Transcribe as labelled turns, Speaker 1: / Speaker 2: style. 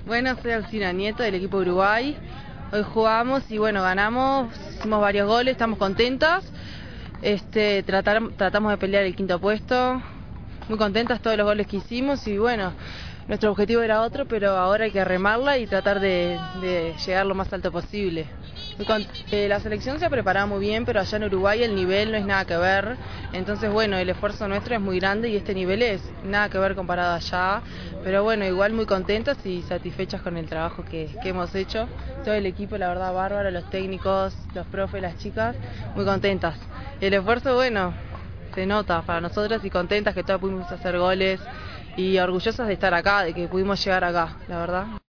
Speaker 1: Bueno, soy Alcina Nieto del equipo Uruguay. Hoy jugamos y bueno, ganamos, hicimos varios goles, estamos contentas. Tratamos de pelear el quinto puesto. Muy contentas todos los goles que hicimos y bueno, nuestro objetivo era otro, pero ahora hay que remarla y tratar de llegar lo más alto posible. La selección se ha preparado muy bien, pero allá en Uruguay el nivel no es nada que ver. Entonces, bueno, el esfuerzo nuestro es muy grande y este nivel es nada que ver comparado allá. Pero bueno, igual muy contentas y satisfechas con el trabajo que hemos hecho. Todo el equipo, la verdad, bárbaro, los técnicos, los profes, las chicas, muy contentas. El esfuerzo, bueno, se nota para nosotras y contentas que todas pudimos hacer goles y orgullosas de estar acá, de que pudimos llegar acá, la verdad.